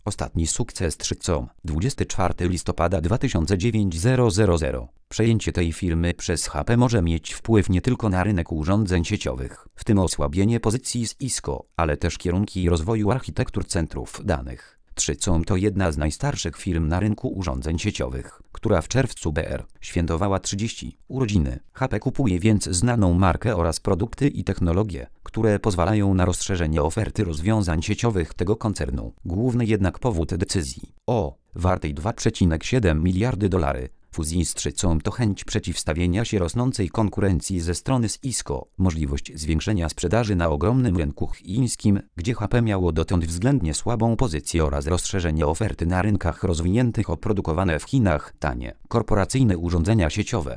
Ostatni sukces 3com. 24 listopada 2009 Przejęcie tej firmy przez HP może mieć wpływ nie tylko na rynek urządzeń sieciowych, w tym osłabienie pozycji Cisco, ale też kierunki rozwoju architektur centrów danych. 3com to jedna z najstarszych firm na rynku urządzeń sieciowych, która w czerwcu br. świętowała 30 urodziny. HP kupuje więc znaną markę oraz produkty i technologie, które pozwalają na rozszerzenie oferty rozwiązań sieciowych tego koncernu. Główny jednak powód decyzji o wartej $2,7 miliardy fuzji z 3com to chęć przeciwstawienia się rosnącej konkurencji ze strony Cisco, możliwość zwiększenia sprzedaży na ogromnym rynku chińskim, gdzie HP miało dotąd względnie słabą pozycję, oraz rozszerzenie oferty na rynkach rozwiniętych o produkowane w Chinach tanie, korporacyjne urządzenia sieciowe.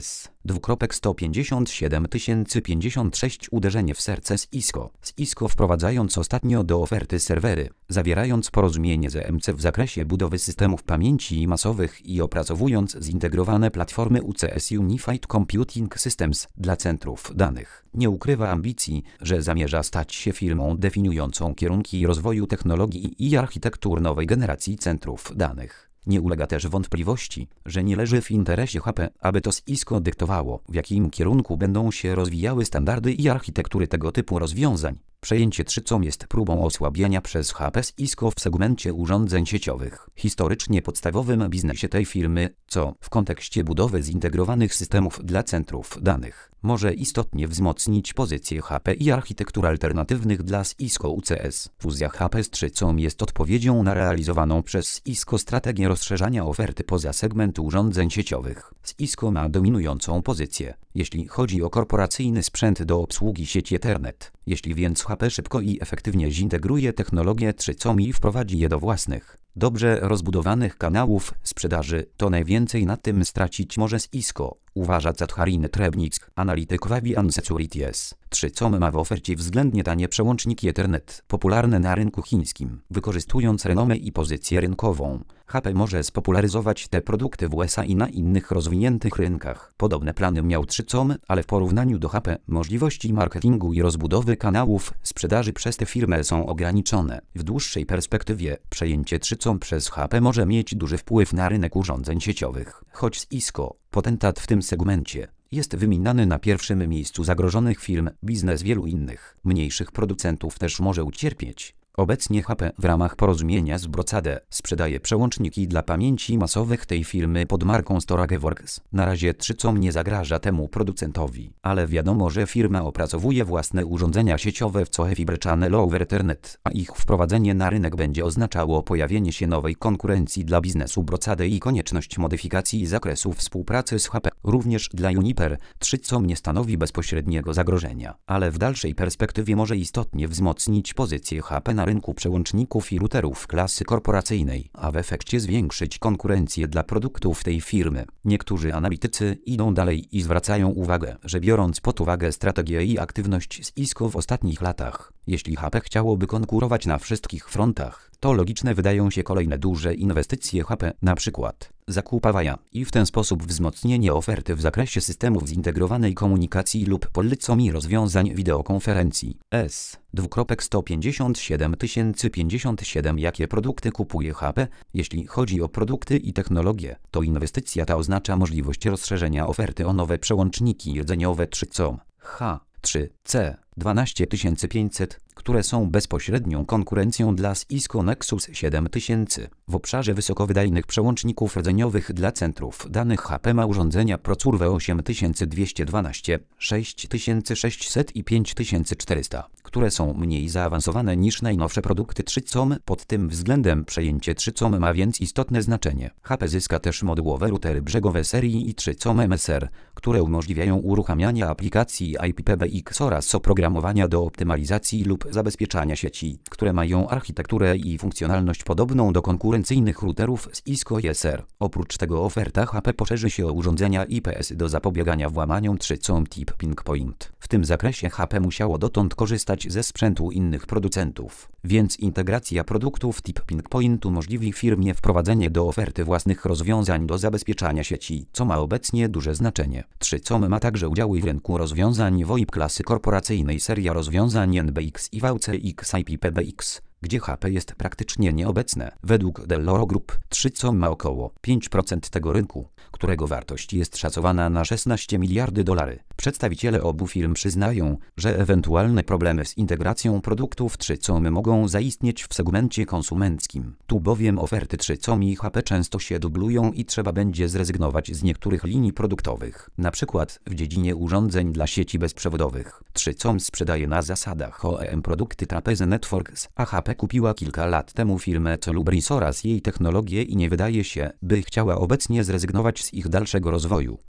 S. Uderzenie w serce Cisco. Cisco, wprowadzając ostatnio do oferty serwery, zawierając porozumienie z EMC w zakresie budowy systemów pamięci masowych i opracowując zintegrowane platformy UCS Unified Computing Systems dla centrów danych, nie ukrywa ambicji, że zamierza stać się firmą definiującą kierunki rozwoju technologii i architektur nowej generacji centrów danych. Nie ulega też wątpliwości, że nie leży w interesie HP, aby to Cisco dyktowało, w jakim kierunku będą się rozwijały standardy i architektury tego typu rozwiązań. Przejęcie 3com jest próbą osłabienia przez HP Cisco w segmencie urządzeń sieciowych, historycznie podstawowym biznesie tej firmy, co w kontekście budowy zintegrowanych systemów dla centrów danych może istotnie wzmocnić pozycję HP i architektur alternatywnych dla Cisco UCS. Fuzja HP z 3com jest odpowiedzią na realizowaną przez Cisco strategię rozszerzania oferty poza segment urządzeń sieciowych. Cisco ma dominującą pozycję, jeśli chodzi o korporacyjny sprzęt do obsługi sieci Ethernet. Jeśli więc HP szybko i efektywnie zintegruje technologię 3com i wprowadzi je do własnych, dobrze rozbudowanych kanałów sprzedaży, to najwięcej na tym stracić może Cisco, uważa Catharine Trebnick, analityk Avian Securities. 3com ma w ofercie względnie tanie przełączniki Ethernet, popularne na rynku chińskim. Wykorzystując renomę i pozycję rynkową, HP może spopularyzować te produkty w USA i na innych rozwiniętych rynkach. Podobne plany miał 3com, ale w porównaniu do HP możliwości marketingu i rozbudowy kanałów sprzedaży przez tę firmę są ograniczone. W dłuższej perspektywie przejęcie 3com przez HP może mieć duży wpływ na rynek urządzeń sieciowych. Choć Cisco, potentat w tym segmencie, jest wymieniany na pierwszym miejscu zagrożonych firm, biznes wielu innych, mniejszych producentów też może ucierpieć. Obecnie HP w ramach porozumienia z Brocade sprzedaje przełączniki dla pamięci masowych tej firmy pod marką StorageWorks. Na razie 3com nie zagraża temu producentowi, ale wiadomo, że firma opracowuje własne urządzenia sieciowe w CoE Fibre Channel over Ethernet, a ich wprowadzenie na rynek będzie oznaczało pojawienie się nowej konkurencji dla biznesu Brocade i konieczność modyfikacji zakresu współpracy z HP. Również dla Juniper 3com nie stanowi bezpośredniego zagrożenia, ale w dalszej perspektywie może istotnie wzmocnić pozycję HP na rynku przełączników i routerów klasy korporacyjnej, a w efekcie zwiększyć konkurencję dla produktów tej firmy. Niektórzy analitycy idą dalej i zwracają uwagę, że biorąc pod uwagę strategię i aktywność Cisco w ostatnich latach, jeśli HP chciałoby konkurować na wszystkich frontach, to logiczne wydają się kolejne duże inwestycje HP, np. zakup Avaya i w ten sposób wzmocnienie oferty w zakresie systemów zintegrowanej komunikacji lub polecą i rozwiązań wideokonferencji. S. 157 Jakie produkty kupuje HP? Jeśli chodzi o produkty i technologie, to inwestycja ta oznacza możliwość rozszerzenia oferty o nowe przełączniki rdzeniowe 3com H3C 12500, które są bezpośrednią konkurencją dla Cisco Nexus 7000. W obszarze wysokowydajnych przełączników rdzeniowych dla centrów danych HP ma urządzenia Procurve 8212, 6600 i 5400, które są mniej zaawansowane niż najnowsze produkty 3com. Pod tym względem przejęcie 3com ma więc istotne znaczenie. HP zyska też modułowe routery brzegowe serii i 3com MSR, które umożliwiają uruchamianie aplikacji IPPBX oraz oprogramowania do optymalizacji lub zabezpieczania sieci, które mają architekturę i funkcjonalność podobną do konkurencyjnych routerów z Cisco ESR. Oprócz tego oferta HP poszerzy się o urządzenia IPS do zapobiegania włamaniom 3com Tipping Point. W tym zakresie HP musiało dotąd korzystać ze sprzętu innych producentów, więc integracja produktów Tipping Point umożliwi firmie wprowadzenie do oferty własnych rozwiązań do zabezpieczania sieci, co ma obecnie duże znaczenie. 3com ma także udziały w rynku rozwiązań VoIP klasy korporacyjnej, seria rozwiązań NBX i VCX IPPBX. gdzie HP jest praktycznie nieobecne. Według Dell'Oro Group 3Com ma około 5% tego rynku, którego wartość jest szacowana na 16 miliardy dolarów. Przedstawiciele obu firm przyznają, że ewentualne problemy z integracją produktów 3Com mogą zaistnieć w segmencie konsumenckim. Tu bowiem oferty 3Com i HP często się dublują i trzeba będzie zrezygnować z niektórych linii produktowych. Na przykład w dziedzinie urządzeń dla sieci bezprzewodowych. 3Com sprzedaje na zasadach OEM produkty Trapeze Networks, a HP kupiła kilka lat temu firmę Celubris oraz jej technologię i nie wydaje się, by chciała obecnie zrezygnować z ich dalszego rozwoju.